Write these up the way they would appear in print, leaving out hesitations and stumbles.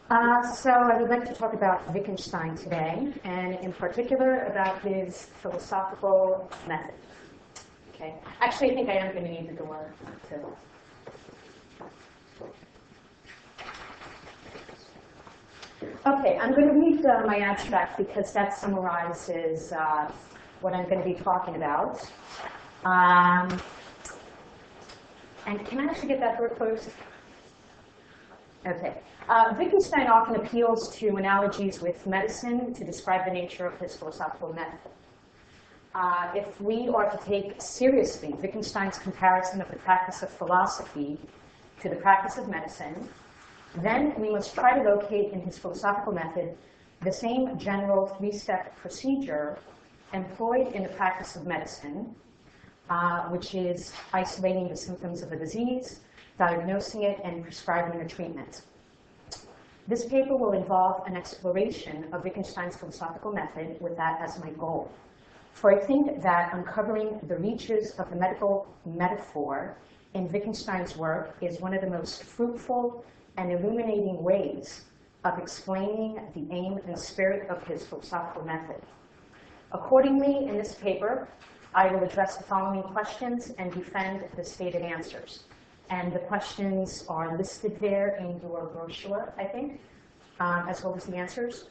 So I would like to talk about Wittgenstein today, and in particular about his philosophical method. Okay. Actually, I think I am going to need the door to. Okay, I'm going to read my abstract because that summarizes what I'm going to be talking about. And can I actually get that door closed? Okay. Wittgenstein often appeals to analogies with medicine to describe the nature of his philosophical method. If we are to take seriously Wittgenstein's comparison of the practice of philosophy to the practice of medicine, then we must try to locate in his philosophical method the same general three-step procedure employed in the practice of medicine, which is isolating the symptoms of a disease, diagnosing it, and prescribing a treatment. This paper will involve an exploration of Wittgenstein's philosophical method with that as my goal. For I think that uncovering the reaches of the medical metaphor in Wittgenstein's work is one of the most fruitful and illuminating ways of explaining the aim and spirit of his philosophical method. Accordingly, in this paper, I will address the following questions and defend the stated answers. And the questions are listed there in your brochure, I think, as well as the answers.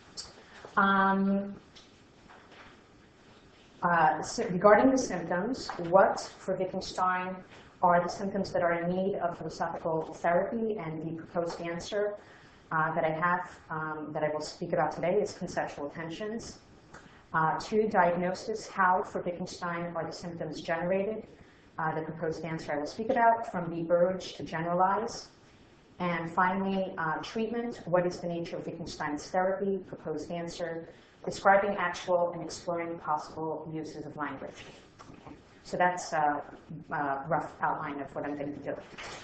So regarding the symptoms, what, for Wittgenstein, are the symptoms that are in need of philosophical therapy? And the proposed answer that I have, that I will speak about today, is conceptual tensions. 2, diagnosis, how, for Wittgenstein, are the symptoms generated? The proposed answer I will speak about, from the urge to generalize. And finally, treatment, what is the nature of Wittgenstein's therapy? Proposed answer, describing actual and exploring possible uses of language. Okay. So that's a rough outline of what I'm going to do.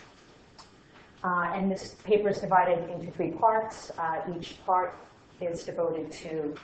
And this paper is divided into 3 parts. Each part is devoted to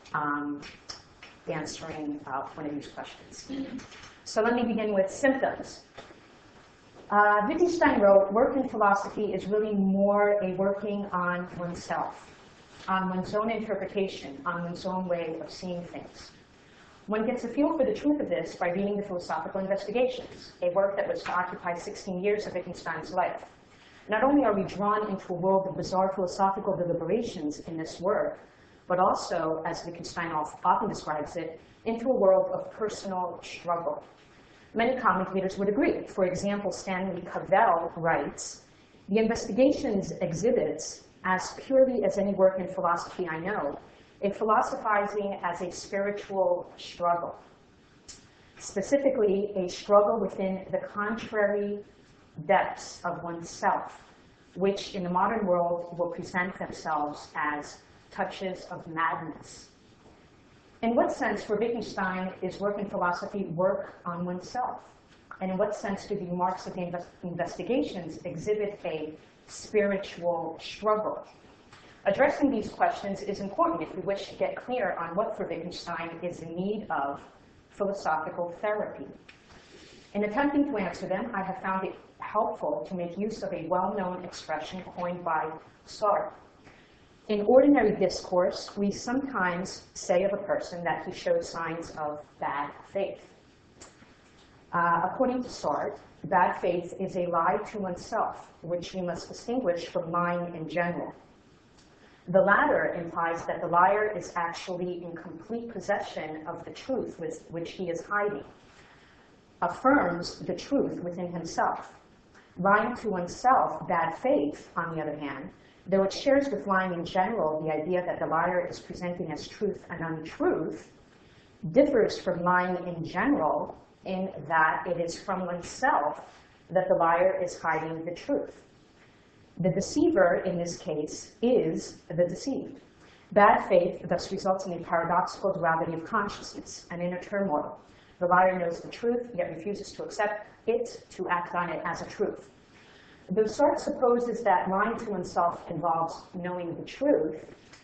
answering one of these questions. So let me begin with symptoms. Wittgenstein wrote, work in philosophy is really more a working on oneself, on one's own interpretation, on one's own way of seeing things. One gets a feel for the truth of this by reading the Philosophical Investigations, a work that was to occupy 16 years of Wittgenstein's life. Not only are we drawn into a world of bizarre philosophical deliberations in this work, but also, as Wittgenstein often describes it, into a world of personal struggle. Many commentators would agree. For example, Stanley Cavell writes, the Investigations exhibits, as purely as any work in philosophy I know, a philosophizing as a spiritual struggle. Specifically, a struggle within the contrary depths of oneself, which in the modern world will present themselves as touches of madness. In what sense, for Wittgenstein, is work in philosophy work on oneself? And in what sense do the remarks of the Investigations exhibit a spiritual struggle? Addressing these questions is important if we wish to get clear on what, for Wittgenstein, is in need of philosophical therapy. In attempting to answer them, I have found it helpful to make use of a well-known expression coined by Sartre. In ordinary discourse, we sometimes say of a person that he shows signs of bad faith. According to Sartre, bad faith is a lie to oneself, which we must distinguish from lying in general. The latter implies that the liar is actually in complete possession of the truth which he is hiding, affirms the truth within himself. Lying to oneself, bad faith, on the other hand, though it shares with lying in general the idea that the liar is presenting as truth an untruth, differs from lying in general in that it is from oneself that the liar is hiding the truth. The deceiver, in this case, is the deceived. Bad faith thus results in a paradoxical duality of consciousness, an inner turmoil. The liar knows the truth, yet refuses to accept it, to act on it as a truth. Though Sartre supposes that lying to oneself involves knowing the truth,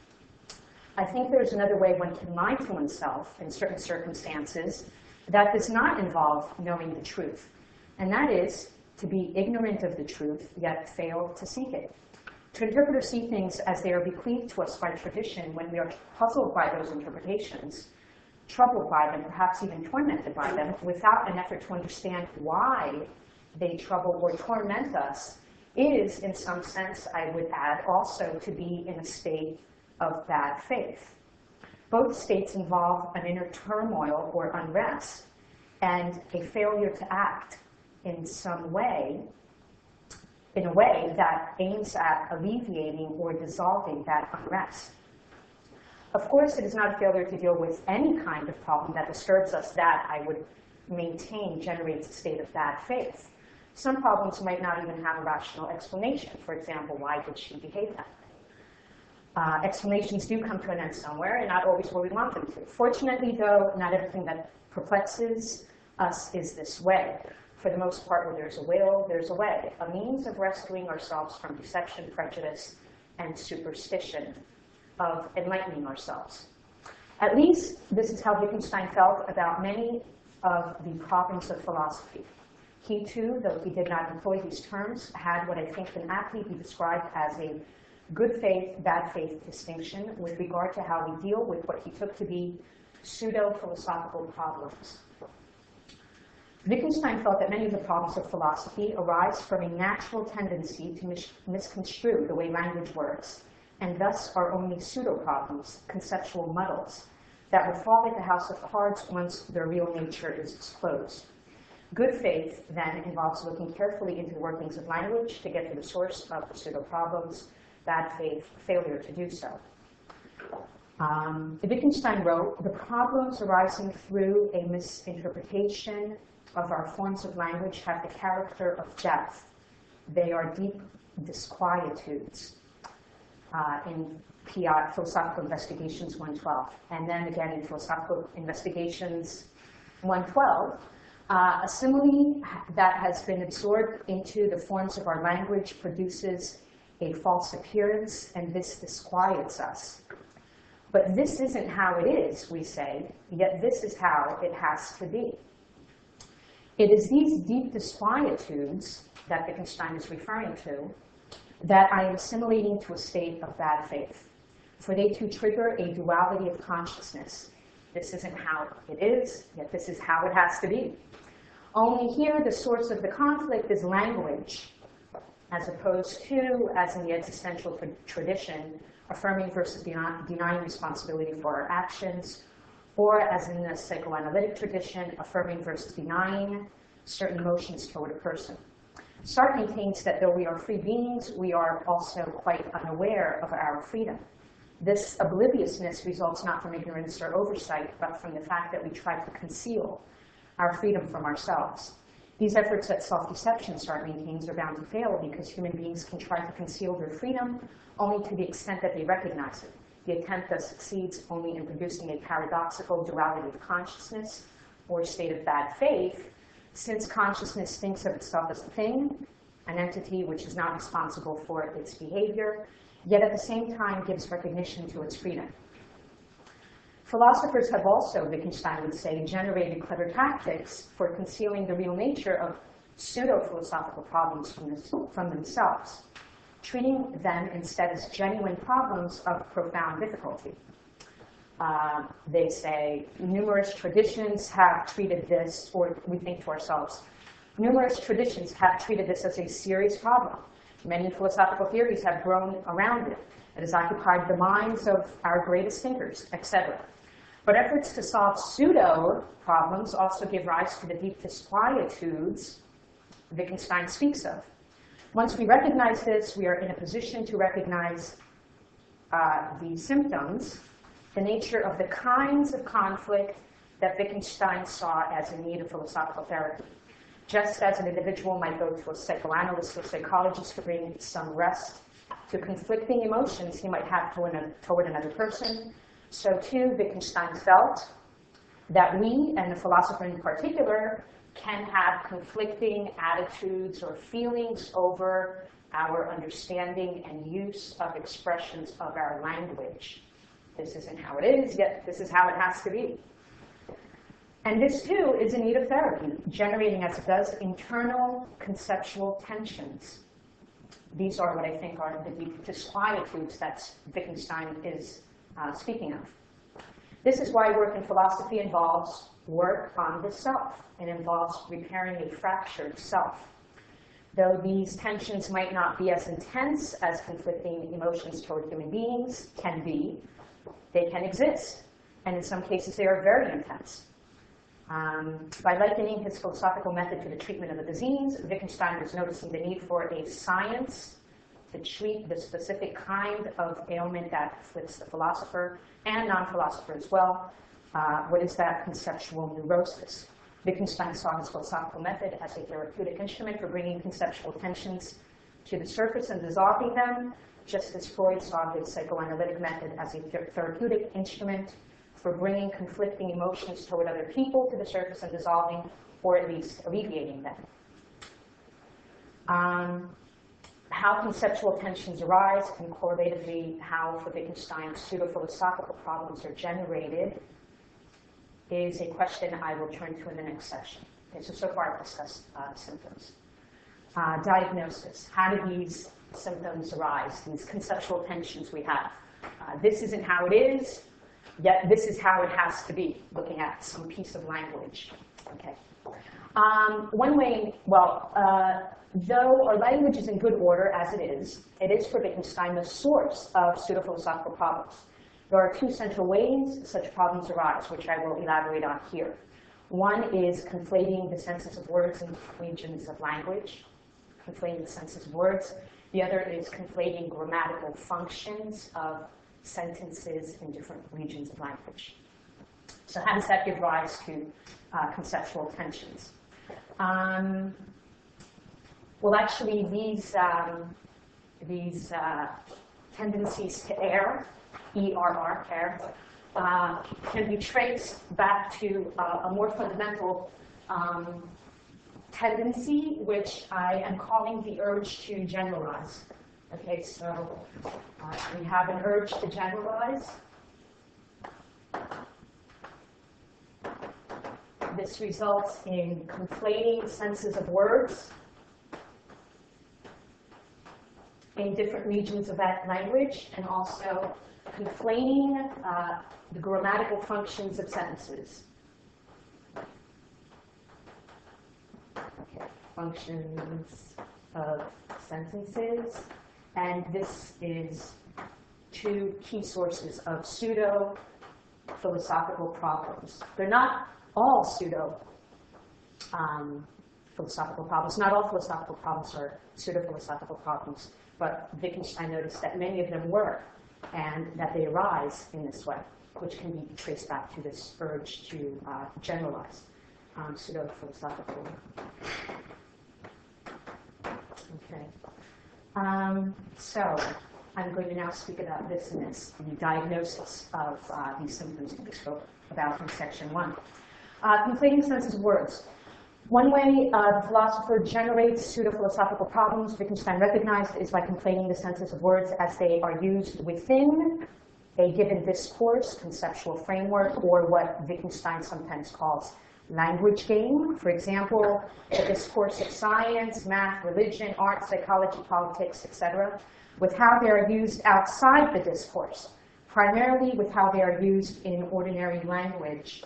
I think there's another way one can lie to oneself in certain circumstances that does not involve knowing the truth. And that is to be ignorant of the truth, yet fail to seek it. To interpret or see things as they are bequeathed to us by tradition, when we are puzzled by those interpretations, troubled by them, perhaps even tormented by them, without an effort to understand why they trouble or torment us, is, in some sense, I would add, also to be in a state of bad faith. Both states involve an inner turmoil or unrest and a failure to act in some way, in a way that aims at alleviating or dissolving that unrest. Of course, it is not a failure to deal with any kind of problem that disturbs us that, I would maintain, generates a state of bad faith. Some problems might not even have a rational explanation. For example, why did she behave that way? Explanations do come to an end somewhere, and not always where we want them to. Fortunately, though, not everything that perplexes us is this way. For the most part, where there's a will, there's a way, a means of rescuing ourselves from deception, prejudice, and superstition, of enlightening ourselves. At least this is how Wittgenstein felt about many of the problems of philosophy. He too, though he did not employ these terms, had what I think can aptly be described as a good faith, bad faith distinction with regard to how we deal with what he took to be pseudo-philosophical problems. Wittgenstein felt that many of the problems of philosophy arise from a natural tendency to misconstrue the way language works, and thus are only pseudo-problems, conceptual muddles, that would fall like a house of cards once their real nature is disclosed. Good faith, then, involves looking carefully into the workings of language to get to the source of the pseudo-problems. Bad faith, failure to do so. Wittgenstein wrote, the problems arising through a misinterpretation of our forms of language have the character of depth. They are deep disquietudes. In PI, Philosophical Investigations 112. And then again in Philosophical Investigations 112, a simile that has been absorbed into the forms of our language produces a false appearance, and this disquiets us. But this isn't how it is, we say, yet this is how it has to be. It is these deep disquietudes that Wittgenstein is referring to that I am assimilating to a state of bad faith, for they too trigger a duality of consciousness. This isn't how it is, yet this is how it has to be. Only here the source of the conflict is language, as opposed to, as in the existential tradition, affirming versus denying responsibility for our actions, or as in the psychoanalytic tradition, affirming versus denying certain emotions toward a person. Sartre maintains that though we are free beings, we are also quite unaware of our freedom. This obliviousness results not from ignorance or oversight, but from the fact that we try to conceal our freedom from ourselves. These efforts at self-deception, Sartre maintains, are bound to fail because human beings can try to conceal their freedom only to the extent that they recognize it. The attempt thus succeeds only in producing a paradoxical duality of consciousness or state of bad faith, since consciousness thinks of itself as a thing, an entity which is not responsible for its behavior, yet at the same time gives recognition to its freedom. Philosophers have also, Wittgenstein would say, generated clever tactics for concealing the real nature of pseudo-philosophical problems from themselves, treating them instead as genuine problems of profound difficulty. They say, numerous traditions have treated this, or we think to ourselves, numerous traditions have treated this as a serious problem. Many philosophical theories have grown around it. It has occupied the minds of our greatest thinkers, etc. But efforts to solve pseudo-problems also give rise to the deep disquietudes Wittgenstein speaks of. Once we recognize this, we are in a position to recognize the symptoms, the nature of the kinds of conflict that Wittgenstein saw as in need of philosophical therapy. Just as an individual might go to a psychoanalyst or psychologist to bring some rest to conflicting emotions he might have toward another person, so too Wittgenstein felt that we, and the philosopher in particular, can have conflicting attitudes or feelings over our understanding and use of expressions of our language. This isn't how it is, yet this is how it has to be. And this, too, is in need of therapy, generating, as it does, internal conceptual tensions. These are what I think are the deep disquietudes that Wittgenstein is speaking of. This is why work in philosophy involves work on the self. It involves repairing a fractured self. Though these tensions might not be as intense as conflicting emotions toward human beings can be, they can exist. And in some cases, they are very intense. By likening his philosophical method to the treatment of a disease, Wittgenstein was noticing the need for a science to treat the specific kind of ailment that afflicts the philosopher and non-philosopher as well. What is that conceptual neurosis? Wittgenstein saw his philosophical method as a therapeutic instrument for bringing conceptual tensions to the surface and dissolving them, just as Freud saw his psychoanalytic method as a therapeutic instrument for bringing conflicting emotions toward other people to the surface and dissolving, or at least alleviating them. How conceptual tensions arise, and correlatively how, for Wittgenstein, pseudo-philosophical problems are generated, is a question I will turn to in the next section. Okay, so far I've discussed symptoms. Diagnosis. How do these symptoms arise, these conceptual tensions we have? This isn't how it is, yet this is how it has to be, looking at some piece of language. Okay. One way, though our language is in good order as it is for Wittgenstein the source of pseudo-philosophical problems. There are two central ways such problems arise, which I will elaborate on here. One is conflating the senses of words in regions of language, conflating the senses of words. The other is conflating grammatical functions of sentences in different regions of language. So how does that give rise to conceptual tensions? Well, actually, these tendencies to err, E-R-R, err, can be traced back to a more fundamental tendency, which I am calling the urge to generalize. Okay, so we have an urge to generalize. This results in conflating senses of words in different regions of that language, and also conflating the grammatical functions of sentences. Okay, functions of sentences, and this is two key sources of pseudo-philosophical problems. They're not all pseudo-philosophical problems. Not all philosophical problems are pseudo-philosophical problems, but Wittgenstein noticed that many of them were, and that they arise in this way, which can be traced back to this urge to generalize pseudo-philosophical. Okay. So I'm going to now speak about this and this, the diagnosis of these symptoms that we spoke about in section 1. Conflating senses of words. One way the philosopher generates pseudo-philosophical problems, Wittgenstein recognized, is by conflating the senses of words as they are used within a given discourse, conceptual framework, or what Wittgenstein sometimes calls language game. For example, the discourse of science, math, religion, art, psychology, politics, etc., with how they are used outside the discourse, primarily with how they are used in ordinary language.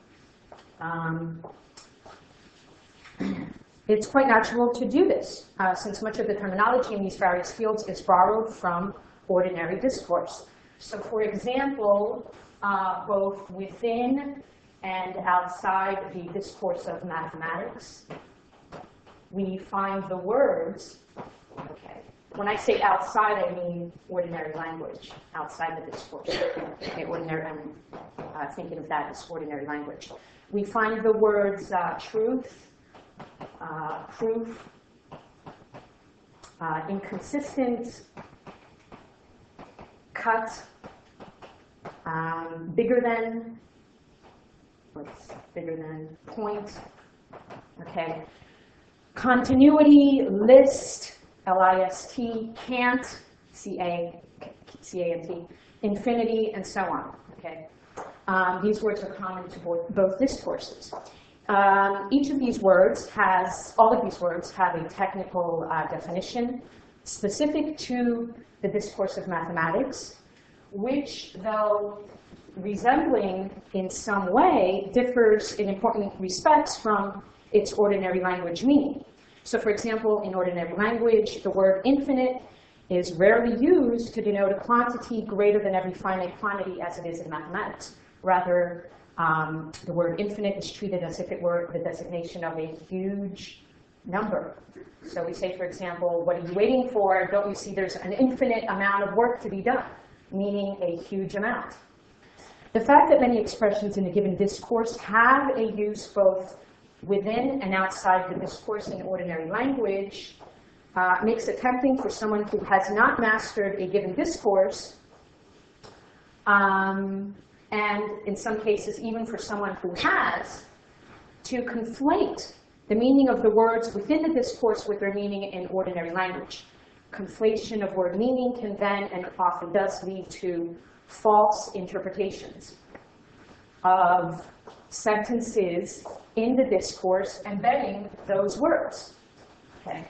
It's quite natural to do this, since much of the terminology in these various fields is borrowed from ordinary discourse. So for example, both within and outside the discourse of mathematics, we find the words, okay, when I say outside, I mean ordinary language, outside the discourse. Okay, ordinary, I'm thinking of that as ordinary language. We find the words truth, proof, inconsistent, cut, bigger than, point, okay. Continuity, list, L-I-S-T, can't, C-A-N-T, infinity, and so on, okay. These words are common to both discourses. Each of these words has, all of these words have a technical definition. specific to the discourse of mathematics, which, though resembling in some way, differs in important respects from its ordinary language meaning. So for example, in ordinary language, the word infinite is rarely used to denote a quantity greater than every finite quantity as it is in mathematics. Rather, the word infinite is treated as if it were the designation of a huge number. So we say, for example, what are you waiting for? Don't you see there's an infinite amount of work to be done, meaning a huge amount. The fact that many expressions in a given discourse have a use both within and outside the discourse in ordinary language makes it tempting for someone who has not mastered a given discourse, and in some cases even for someone who has, to conflate the meaning of the words within the discourse with their meaning in ordinary language. Conflation of word meaning can then, and often does, lead to false interpretations of sentences in the discourse embedding those words. Okay.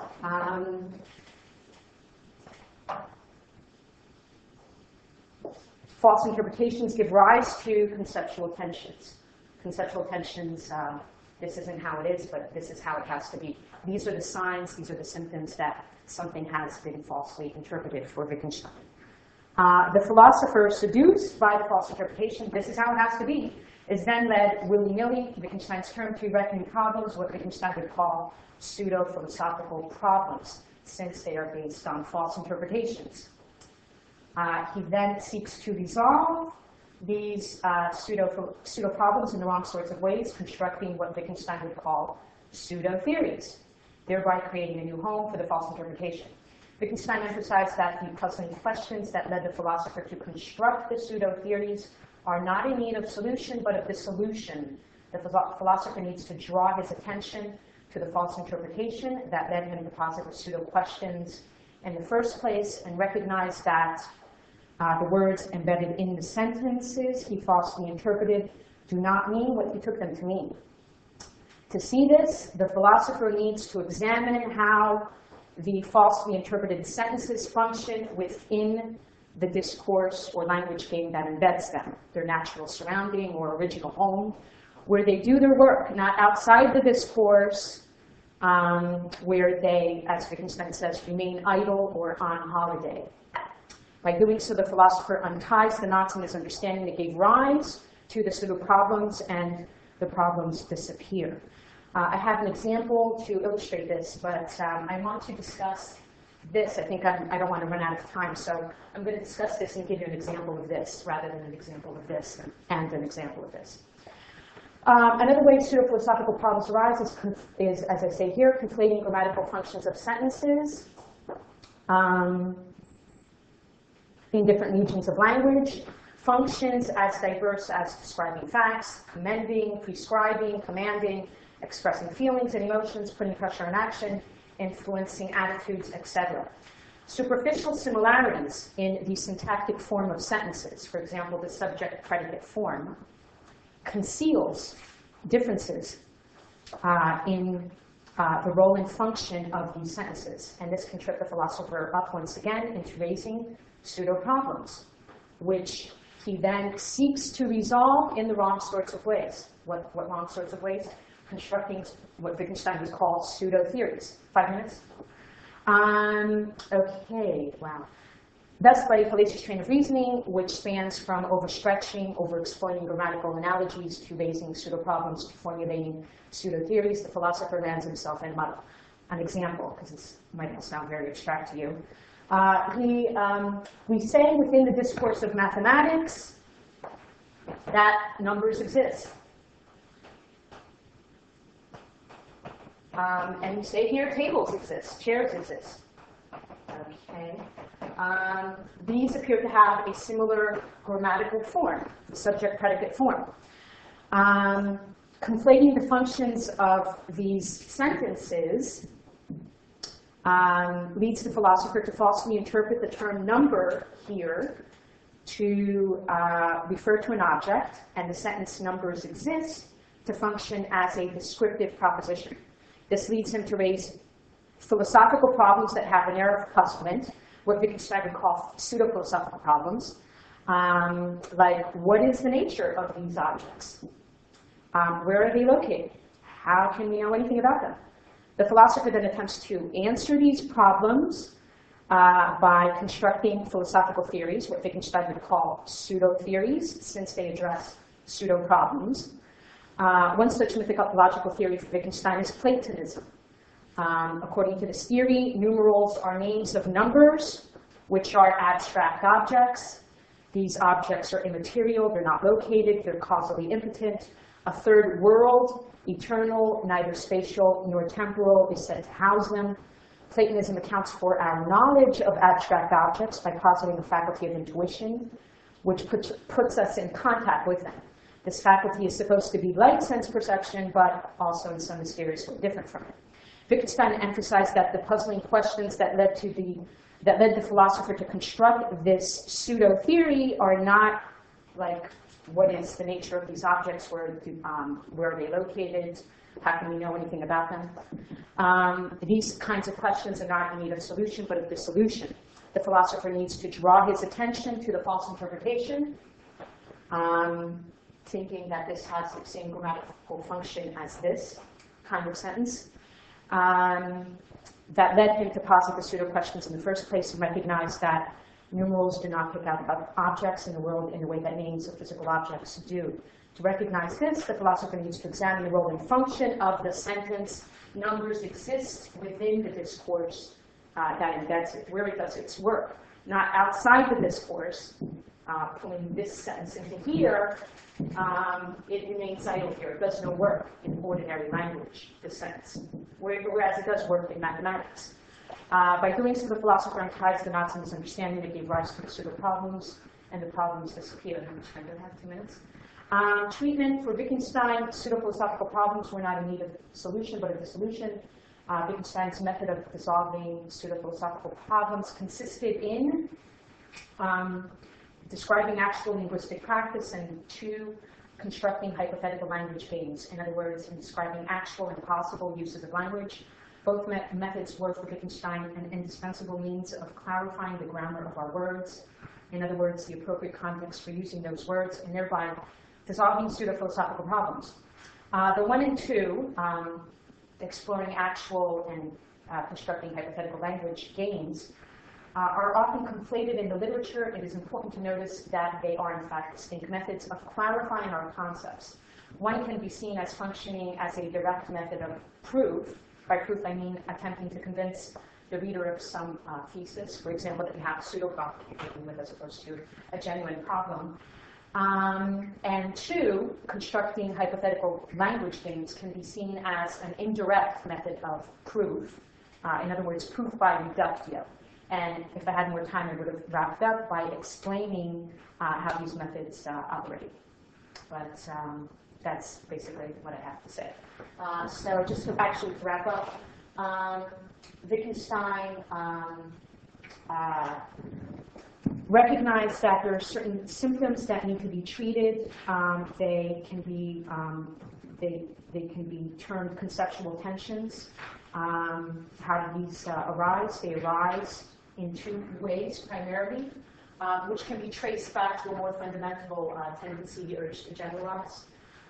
False interpretations give rise to conceptual tensions. Conceptual tensions, this isn't how it is, but this is how it has to be. These are the signs, these are the symptoms that something has been falsely interpreted for Wittgenstein. The philosopher seduced by the false interpretation, this is how it has to be, is then led willy-nilly, Wittgenstein's term, to reckoning problems, what Wittgenstein would call pseudo-philosophical problems, since they are based on false interpretations. He then seeks to resolve these pseudo-problems in the wrong sorts of ways, constructing what Wittgenstein would call pseudo-theories, thereby creating a new home for the false interpretation. Wittgenstein emphasized that the puzzling questions that led the philosopher to construct the pseudo-theories are not in need of solution, but of dissolution. The philosopher needs to draw his attention to the false interpretation that led him to posit the pseudo-questions in the first place, and recognize that the words embedded in the sentences he falsely interpreted do not mean what he took them to mean. To see this, the philosopher needs to examine how the falsely interpreted sentences function within the discourse or language game that embeds them, their natural surrounding or original home, where they do their work, not outside the discourse, where they, as Wittgenstein says, remain idle or on holiday. By doing so, the philosopher unties the knots in his understanding that gave rise to the pseudo-problems, and the problems disappear. I have an example to illustrate this, but I want to discuss this. I think I don't want to run out of time, so I'm going to discuss this and give you an example of this rather than an example of this and an example of this. Another way pseudo-philosophical problems arise is, as I say here, conflating grammatical functions of sentences in different regions of language. Functions as diverse as describing facts, commending, prescribing, commanding, expressing feelings and emotions, putting pressure on action, influencing attitudes, etc. Superficial similarities in the syntactic form of sentences, for example, the subject-predicate form, conceals differences in the role and function of these sentences. And this can trip the philosopher up once again into raising pseudo-problems, which he then seeks to resolve in the wrong sorts of ways. What wrong sorts of ways? Constructing what Wittgenstein would call pseudo-theories. 5 minutes? Okay, wow. Thus, by a fallacious train of reasoning, which spans from overstretching, over-exploiting grammatical analogies, to raising pseudo-problems, to formulating pseudo-theories, the philosopher lands himself in a muddle. An example, because this might not sound very abstract to you. We say within the discourse of mathematics that numbers exist. And we say here tables exist, chairs exist. Okay. These appear to have a similar grammatical form, subject-predicate form. Conflating the functions of these sentences leads the philosopher to falsely interpret the term number here to refer to an object, and the sentence numbers exist to function as a descriptive proposition. This leads him to raise philosophical problems that have an air of puzzlement, what Wittgenstein would call pseudo-philosophical problems, like what is the nature of these objects? Where are they located? How can we know anything about them? The philosopher then attempts to answer these problems by constructing philosophical theories, what Wittgenstein would call pseudo-theories, since they address pseudo-problems. One such mythological theory for Wittgenstein is Platonism. According to this theory, numerals are names of numbers, which are abstract objects. These objects are immaterial, they're not located, they're causally impotent. A third world, eternal, neither spatial nor temporal, is said to house them. Platonism accounts for our knowledge of abstract objects by positing the faculty of intuition, which puts us in contact with them. This faculty is supposed to be like sense perception, but also in some mysterious way different from it. Wittgenstein emphasized that the puzzling questions that led the philosopher to construct this pseudo-theory are not like, what is the nature of these objects, where are they located, how can we know anything about them? These kinds of questions are not in need of solution, but of dissolution. The philosopher needs to draw his attention to the false interpretation, thinking that this has the same grammatical function as this kind of sentence. That led him to posit the pseudo-questions in the first place and recognize that numerals do not pick out objects in the world in the way that names of physical objects do. To recognize this, the philosopher needs to examine the role and function of the sentence. Numbers exist within the discourse that embeds it, where it does its work, not outside the discourse. Pulling this sentence into here, it remains idle here. It does no work in ordinary language, this sentence, whereas it does work in mathematics. By doing so, the philosopher unties the knots in his understanding that gave rise to the pseudo-problems, and the problems disappear. I don't have 2 minutes. Treatment for Wittgenstein, pseudo-philosophical problems were not in need of solution, but of dissolution. Wittgenstein's method of dissolving pseudo-philosophical problems consisted in describing actual linguistic practice, and 2, constructing hypothetical language games. In other words, in describing actual and possible uses of language. Both methods were for Wittgenstein an indispensable means of clarifying the grammar of our words. In other words, the appropriate context for using those words, and thereby dissolving pseudo-philosophical problems. The 1 and 2, exploring actual and constructing hypothetical language games, are often conflated in the literature. It is important to notice that they are, in fact, distinct methods of clarifying our concepts. One can be seen as functioning as a direct method of proof. By proof, I mean attempting to convince the reader of some thesis, for example, that we have a pseudo-problem to begin with as opposed to a genuine problem. And 2, constructing hypothetical language games can be seen as an indirect method of proof. In other words, proof by reductio. And if I had more time, I would have wrapped up by explaining how these methods operate. But that's basically what I have to say. So just to actually wrap up, Wittgenstein recognized that there are certain symptoms that need to be treated. They can be termed conceptual tensions. How do these arise? They arise in 2 ways primarily, which can be traced back to a more fundamental tendency, the urge to generalize.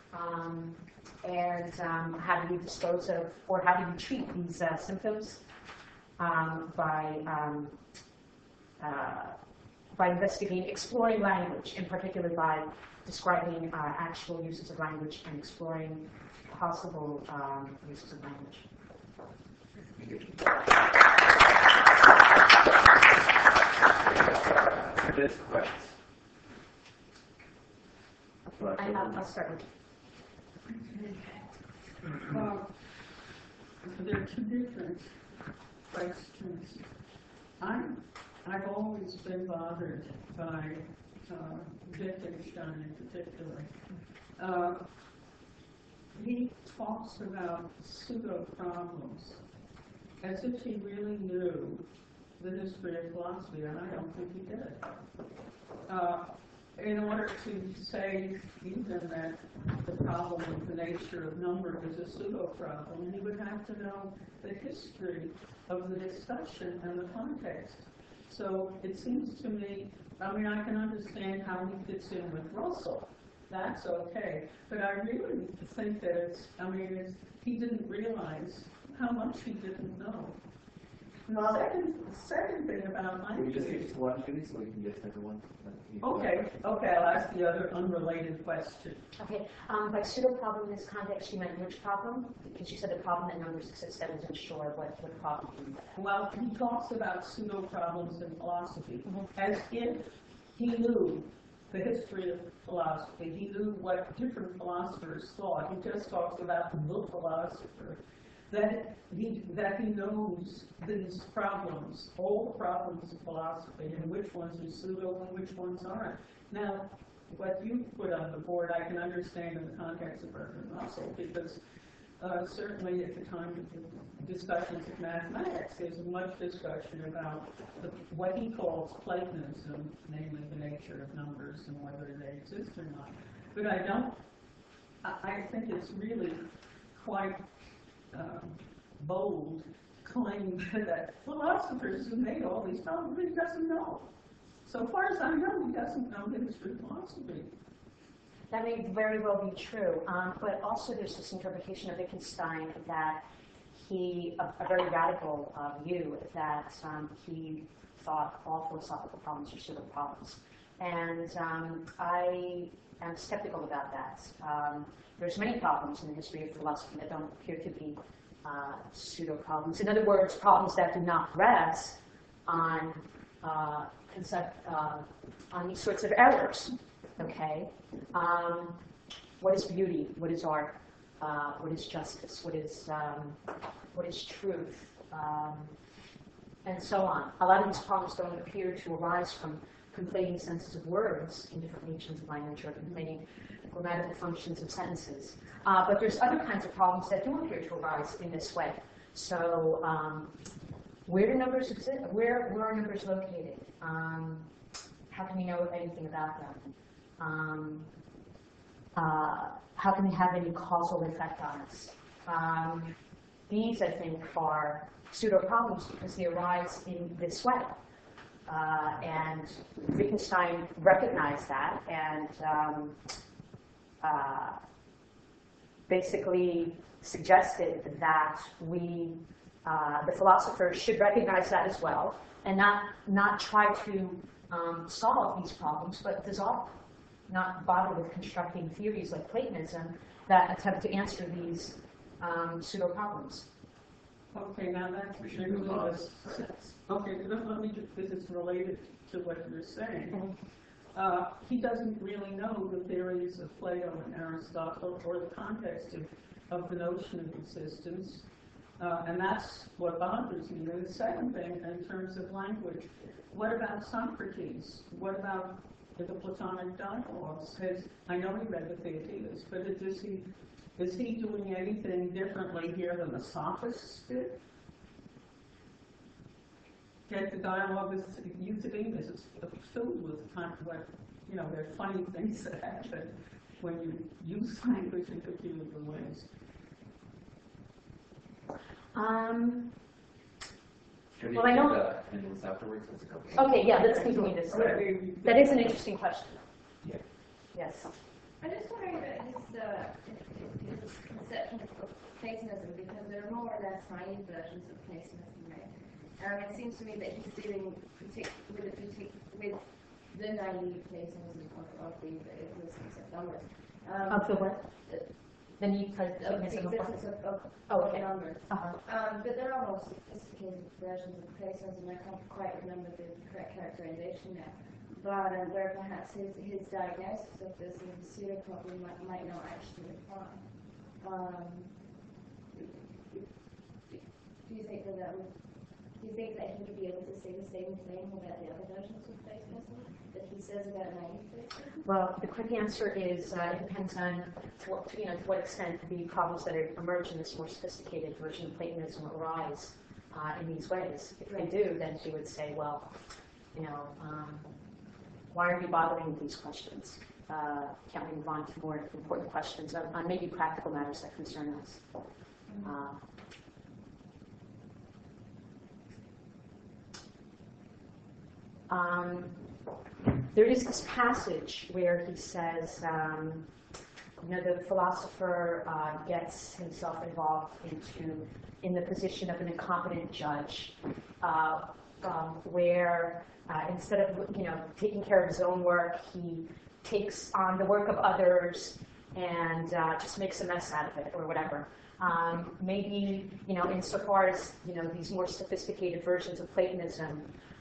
And how do you dispose of, or how do you treat these symptoms? By investigating, exploring language, in particular by describing actual uses of language and exploring possible uses of language. This question. I'll start with there are 2 different questions. I've always been bothered by Wittgenstein in particular. He talks about pseudo-problems as if he really knew the history of philosophy, and I don't think he did. in order to say even that the problem with the nature of number is a pseudo-problem, he would have to know the history of the discussion and the context. So it seems to me, I mean, I can understand how he fits in with Russell. That's okay. But I really think that he didn't realize how much he didn't know. And the second thing about Can we just get to one, Judy, so we can get to everyone? Okay, I'll ask the other unrelated question. Okay, by pseudo-problem in this context, you meant which problem? Because you said the problem that numbers exist, I wasn't sure what problem you meant. Well, he talks about pseudo-problems in philosophy, as if he knew the history of philosophy. He knew what different philosophers thought. He just talks about the philosopher. That he knows these problems, all the problems of philosophy, and which ones are pseudo and which ones aren't. Now, what you put on the board, I can understand in the context of Bertrand Russell, because certainly at the time of the discussions of mathematics, there's much discussion about what he calls Platonism, namely the nature of numbers and whether they exist or not. But I think it's really quite bold claim that philosophers have made all these problems, but he doesn't know. So far as I know, he doesn't know the history of philosophy. That may very well be true, but also there's this interpretation of Wittgenstein that a very radical view, that he thought all philosophical problems are pseudo-problems. And I am skeptical about that. There's many problems in the history of philosophy that don't appear to be pseudo-problems. In other words, problems that do not rest on these sorts of errors. Okay, what is beauty? What is art? What is justice? What is truth? And so on. A lot of these problems don't appear to arise from conflating senses of words in different regions of language or conflating grammatical functions of sentences. But there's other kinds of problems that do appear to arise in this way. So where do numbers exist? Where are numbers located? How can we know anything about them? How can they have any causal effect on us? These, I think, are pseudo-problems because they arise in this way. And Wittgenstein recognized that and basically suggested that the philosophers should recognize that as well and not try to solve these problems, but dissolve, not bother with constructing theories like Platonism that attempt to answer these pseudo-problems. Okay, now that's ridiculous. Okay, let me just, this is related to what you're saying. He doesn't really know the theories of Plato and Aristotle or the context of the notion of existence, and that's what bothers me. The second thing, in terms of language, what about Socrates? What about the Platonic dialogues? I know he read the Theaetetus, but is he doing anything differently here than the sophists did? Yet the dialogue is used of English. It's filled with kind of what, there are funny things that happen when you use language in peculiar ways. Well, I know. Afterwards, Okay, yeah, let's continue this. That is an interesting question. Yeah. Yes. I'm just wondering about his conception of Platonism, because there are more or less naive versions of Platonism, right? It seems to me that he's dealing with the naive Platonism of the existence of numbers. Of the what? The need for Of the existence of numbers. But there are more sophisticated versions of Platonism. I can't quite remember the correct characterization now. But where perhaps his diagnosis of this pseudo-problem might not actually apply. Do you think that he would be able to say the same thing about the other versions of Platonism that he says about naive Platonism? Well, the quick answer is it depends on to what extent the problems that emerge in this more sophisticated version of Platonism arise in these ways. If they do, then she would say, well, why are we bothering with these questions? Can't we move on to more important questions on maybe practical matters that concern us? There is this passage where he says, the philosopher gets himself involved in the position of an incompetent judge, where instead of taking care of his own work, he takes on the work of others and just makes a mess out of it or whatever. Maybe insofar as these more sophisticated versions of Platonism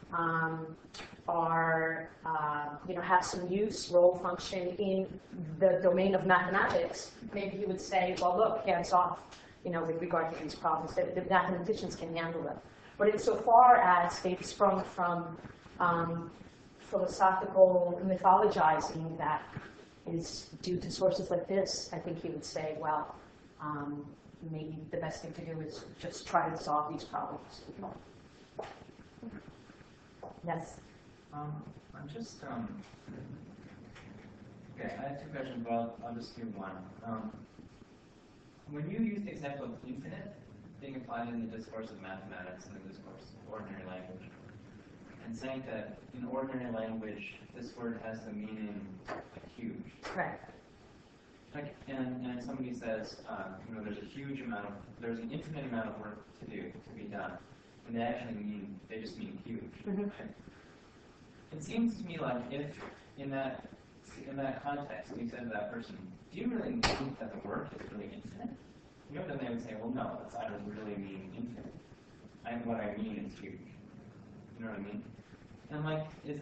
have some use, role, function in the domain of mathematics, maybe he would say, well, look, hands off, with regard to these problems. The mathematicians can handle them. But insofar as they've sprung from philosophical mythologizing that is due to sources like this, I think he would say, well, maybe the best thing to do is just try to solve these problems. Yes? I'm just, okay, I have two questions, but I'll just do one. When you use the example of infinite being applied in the discourse of mathematics and the discourse of ordinary language, and saying that in ordinary language, this word has the meaning huge. Correct. Like, and somebody says, there's an infinite amount of work to do, to be done. And they just mean huge. Mm-hmm. Right? It seems to me like if, in that context, you said to that person, do you really think that the work is really infinite? Then they would say, well, no, I don't really mean infinite. What I mean is huge. You know what I mean? And like, is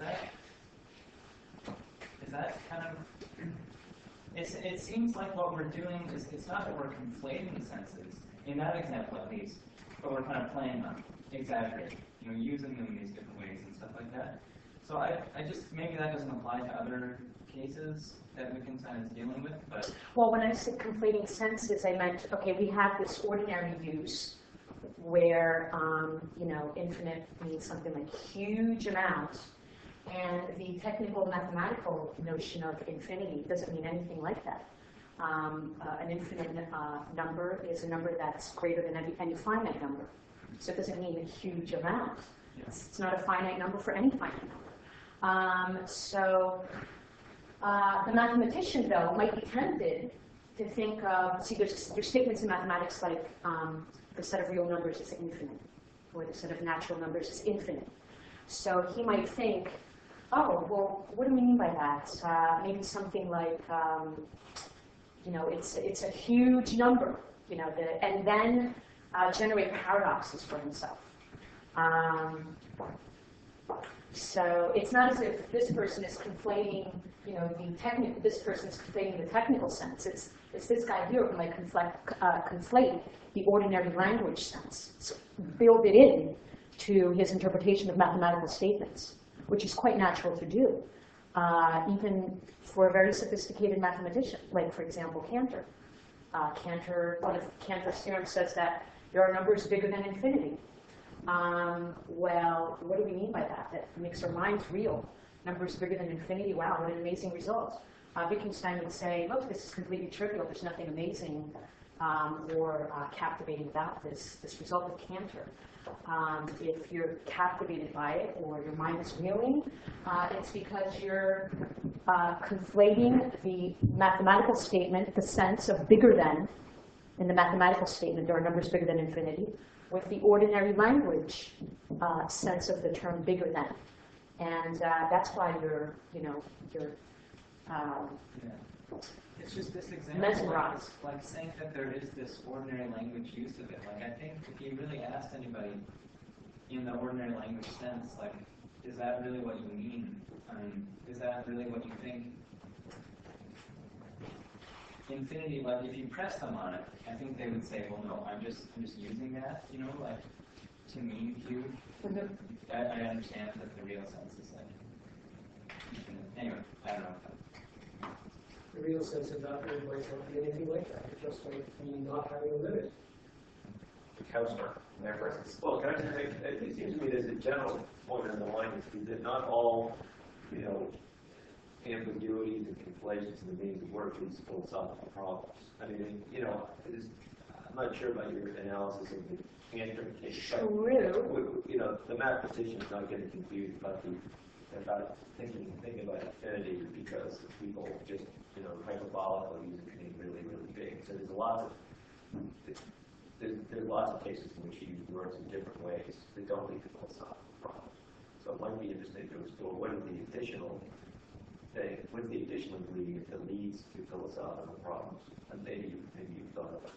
that kind of, it seems like what we're doing is, it's not that we're conflating the senses, in that example at least, but we're kind of playing them, exaggerating, using them in these different ways and stuff like that. So I just, maybe that doesn't apply to other cases that Wittgenstein is dealing with, but... Well, when I said conflating senses, I meant, okay, we have this ordinary use where, infinite means something like huge amount, and the technical mathematical notion of infinity doesn't mean anything like that. An infinite number is a number that's greater than any finite number. So it doesn't mean a huge amount. It's not a finite number for any finite number. The mathematician, though, might be tempted to think of, there's statements in mathematics like the set of real numbers is infinite, or the set of natural numbers is infinite. So he might think, oh, well, what do we mean by that? Maybe something like, it's a huge number, and then generate paradoxes for himself. So it's not as if this person is conflating, this person is conflating the technical sense. It's this guy here who might conflate the ordinary language sense, so build it in to his interpretation of mathematical statements, which is quite natural to do, even for a very sophisticated mathematician, like, for example, Cantor. One of Cantor's theorems says that there are numbers bigger than infinity. Well, what do we mean by that? That makes our minds real. Numbers bigger than infinity, wow, what an amazing result. Wittgenstein would say, look, this is completely trivial. There's nothing amazing or captivating about this result of Cantor. If you're captivated by it or your mind is reeling, it's because you're conflating the mathematical statement, the sense of bigger than. In the mathematical statement, there are numbers bigger than infinity, with the ordinary language sense of the term bigger than. And that's why you're It's just this example, mesmerized. like saying that there is this ordinary language use of it. Like, I think if you really asked anybody in the ordinary language sense, like, is that really what you mean? Is that really what you think? Infinity, like, if you press them on it, I think they would say, well, no, I'm just using that, like, to mean huge. Mm-hmm. I understand that the real sense is like infinite. Anyway, I don't know. The real sense of not being might not be anything like that. It just might be not having a limit. Hausner, in that presence. Well, can I just say, it seems to me there's a general point on the line is that not all, ambiguities and conflations in the means of work these philosophical problems. I mean, you know, I'm not sure about your analysis of the Antrim case. True. You know, the mathematician is not getting confused about thinking about infinity because people just, you know, hyperbolically use it being really, really big. So there's lots of cases in which you use words in different ways that don't lead to philosophical problems. So it might be interesting to explore what is the additional thing, what's the additional ingredient that leads to philosophical problems, and maybe you've thought of it.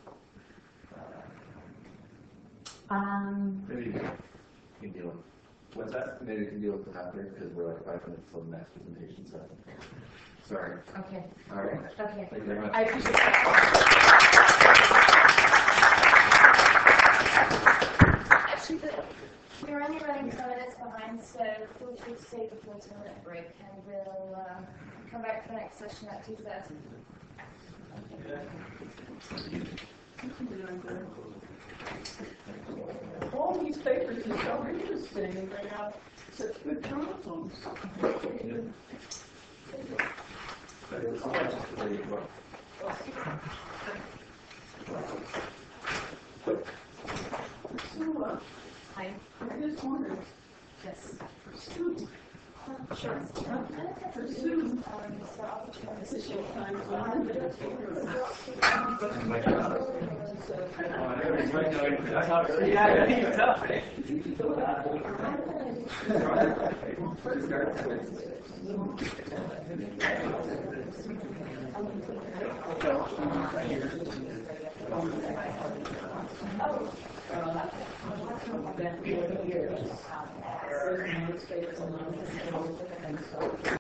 Maybe you can deal with. What's that? Maybe you can deal with the after because we're like 5 minutes till the next presentation. So, sorry. Okay. All right. Okay. Thank you very much. I appreciate that. Actually, we're only running 10 minutes behind, so feel free to take a 40-minute break, and we'll come back for the next session at 2:30. All these papers are so interesting, and they have such good problems. So, Hi. I just wondered, Yes. for Sue, Sure. for Sue, this is your time on.